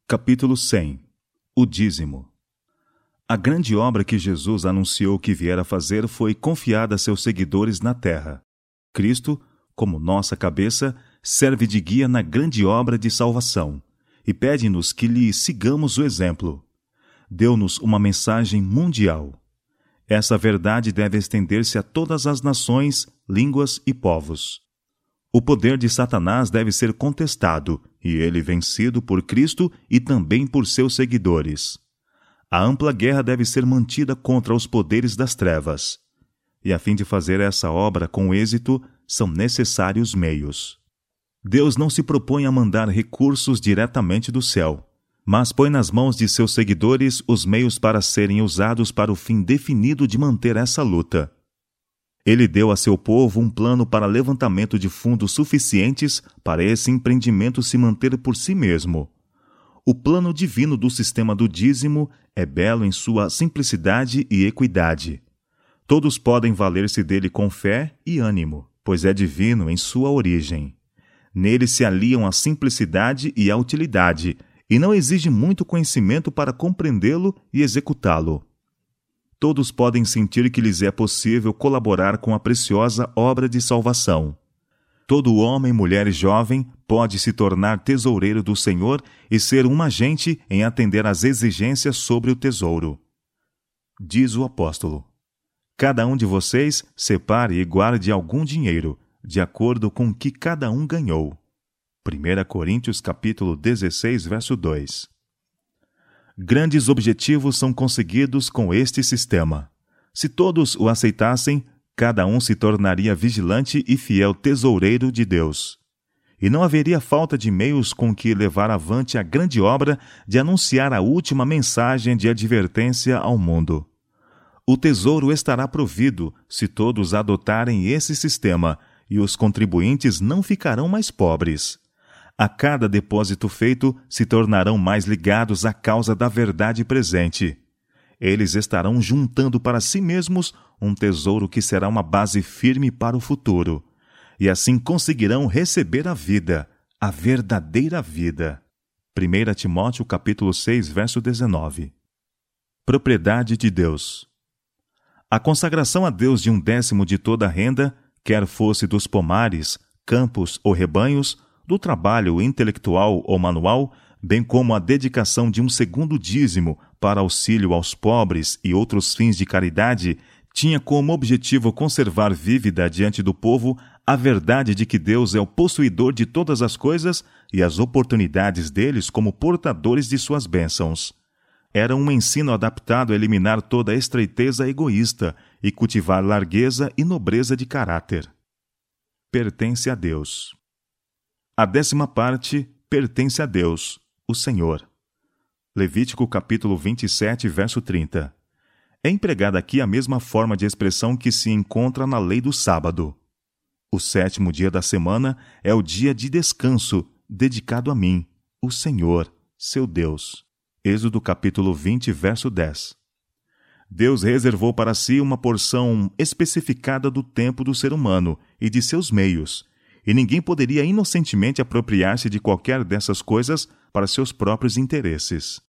Capítulo 100. O dízimo. A grande obra que Jesus anunciou que viera fazer foi confiada a seus seguidores na terra. Cristo, como nossa cabeça, serve de guia na grande obra de salvação e pede-nos que lhe sigamos o exemplo. Deu-nos uma mensagem mundial. Essa verdade deve estender-se a todas as nações, línguas e povos. O poder de Satanás deve ser contestado e ele vencido por Cristo e também por seus seguidores. A ampla guerra deve ser mantida contra os poderes das trevas. E a fim de fazer essa obra com êxito, são necessários meios. Deus não se propõe a mandar recursos diretamente do céu, mas põe nas mãos de seus seguidores os meios para serem usados para o fim definido de manter essa luta. Ele deu a seu povo um plano para levantamento de fundos suficientes para esse empreendimento se manter por si mesmo. O plano divino do sistema do dízimo é belo em sua simplicidade e equidade. Todos podem valer-se dele com fé e ânimo, pois é divino em sua origem. Nele se aliam a simplicidade e a utilidade, e não exige muito conhecimento para compreendê-lo e executá-lo. Todos podem sentir que lhes é possível colaborar com a preciosa obra de salvação. Todo homem, mulher e jovem pode se tornar tesoureiro do Senhor e ser um agente em atender às exigências sobre o tesouro. Diz o apóstolo: cada um de vocês separe e guarde algum dinheiro, de acordo com o que cada um ganhou. 1 Coríntios capítulo 16, verso 2. Grandes objetivos são conseguidos com este sistema. Se todos o aceitassem, cada um se tornaria vigilante e fiel tesoureiro de Deus. E não haveria falta de meios com que levar avante a grande obra de anunciar a última mensagem de advertência ao mundo. O tesouro estará provido se todos adotarem esse sistema, e os contribuintes não ficarão mais pobres. A cada depósito feito, se tornarão mais ligados à causa da verdade presente. Eles estarão juntando para si mesmos um tesouro que será uma base firme para o futuro. E assim conseguirão receber a vida, a verdadeira vida. 1 Timóteo capítulo 6, verso 19. Propriedade de Deus. A consagração a Deus de 1/10 de toda a renda, quer fosse dos pomares, campos ou rebanhos, do trabalho intelectual ou manual, bem como a dedicação de 1/2 dízimo para auxílio aos pobres e outros fins de caridade, tinha como objetivo conservar vívida diante do povo a verdade de que Deus é o possuidor de todas as coisas e as oportunidades deles como portadores de suas bênçãos. Era um ensino adaptado a eliminar toda a estreiteza egoísta e cultivar largueza e nobreza de caráter. Pertence a Deus. A 10ª parte pertence a Deus, o Senhor. Levítico capítulo 27, verso 30. É empregada aqui a mesma forma de expressão que se encontra na lei do sábado. O 7º dia da semana é o dia de descanso, dedicado a mim, o Senhor, seu Deus. Êxodo capítulo 20, verso 10. Deus reservou para si uma porção especificada do tempo do ser humano e de seus meios, e ninguém poderia inocentemente apropriar-se de qualquer dessas coisas para seus próprios interesses.